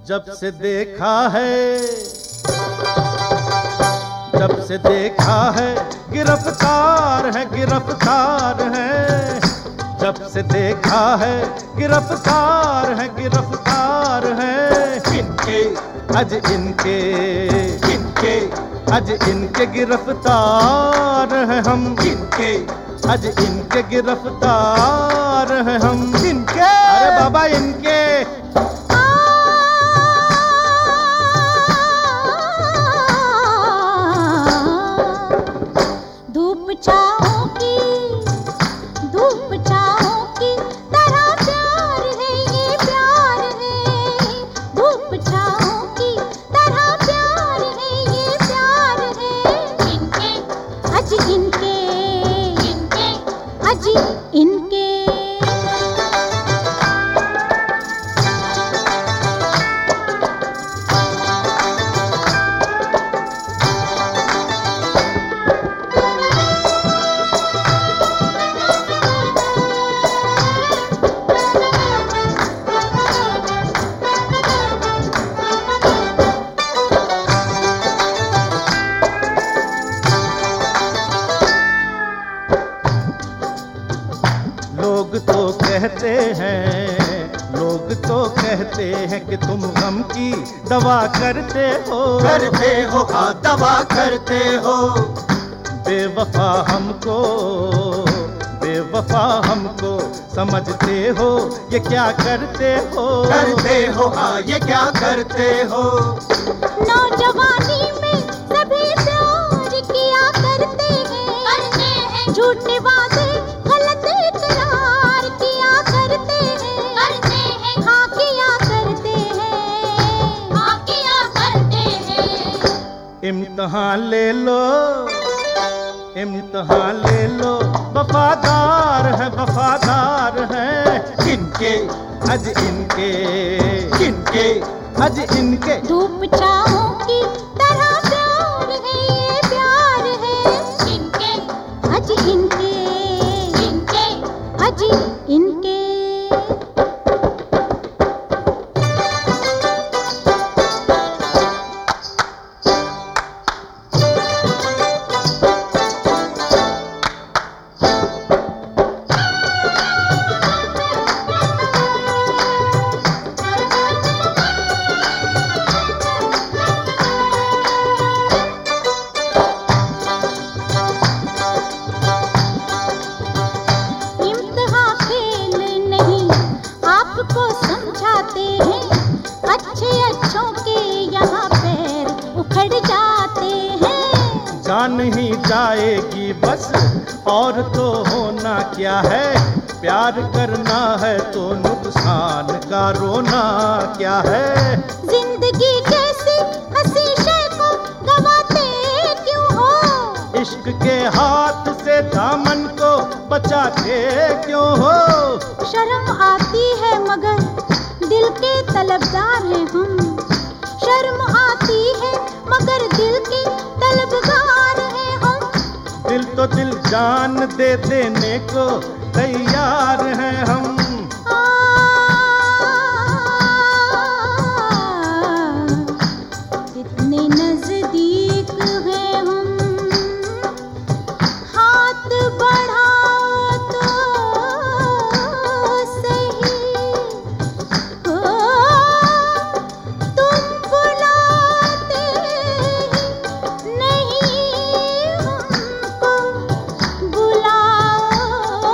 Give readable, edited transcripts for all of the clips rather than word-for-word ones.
जब से देखा है, जब से देखा है गिरफ्तार है, गिरफ्तार है। जब से देखा है गिरफ्तार है, गिरफ्तार है। इनके आज इनके इनके आज इनके गिरफ्तार है हम, इनके आज इनके गिरफ्तार है हम। इनके अरे बाबा इनके। धूप छाओं की, धूप छाओं की तरह प्यार है, ये प्यार है। धूप छाओं की तरह प्यार है, ये प्यार है। इनके आज इनके इनके आज इनके। लोग तो कहते हैं, लोग तो कहते हैं कि तुम गम की दवा करते हो, करते हो, हाँ दवा करते हो। बेवफा हमको, बेवफा हमको समझते हो, ये क्या करते हो, करते हो, हाँ ये क्या करते हो। नौजवानी में सभी प्यार किया करते हैं, झूठे वादे गलत इकरार किया करते हैं, हाँ किया करते हैं, हाँ किया करते हैं। इम्तिहान ले लो, इम्तिहान ले लो, वफादार है, वफादार है। इनके आज इनके इनके आज इनके। धूप छाओं की तरह प्यार है, ये प्यार है। इनके आज इनके इनके आज इनके। को समझाते हैं, अच्छे अच्छों के यहाँ पैर उखड़ जाते हैं। जान ही जाएगी बस और तो होना क्या है, प्यार करना है तो नुकसान का रोना क्या है। जिंदगी जैसी हंसी शय को गवाते क्यों हो, इश्क के हाथ से दामन को बचाते क्यों हो। शर्म आती है मगर दिल के तलबगार हैं हम, शर्म आती है मगर दिल के तलबगार हैं हम। दिल तो दिल जान दे देने को तैयार हैं हम। कितने नजदीक हैं हम, हाथ बढ़ाओ तो सही। तुम बुलाते नहीं हमको, बुलाओ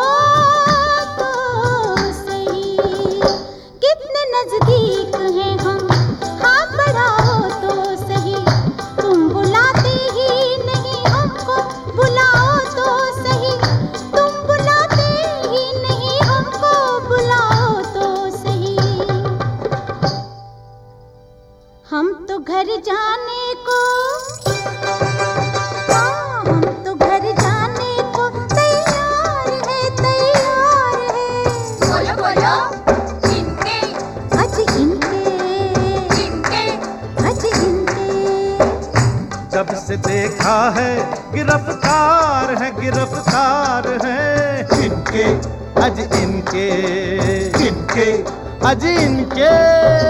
तो सही। कितने नजदीक हैं हम, हाथ बढ़ाओ तो सही। तुम बुलाते ही नहीं हमको, बुलाओ तो सही। तुम बुलाते ही नहीं हमको, बुलाओ तो सही। हम तो घर जाने को, हाँ हम तो घर जाने को तैयार है, तैयार है। बोलो बोलो इनके आज इनके इनके आज इनके। जब से देखा है गिरफ्तार है, गिरफ्तार है। इनके आज इनके इनके आज इनके।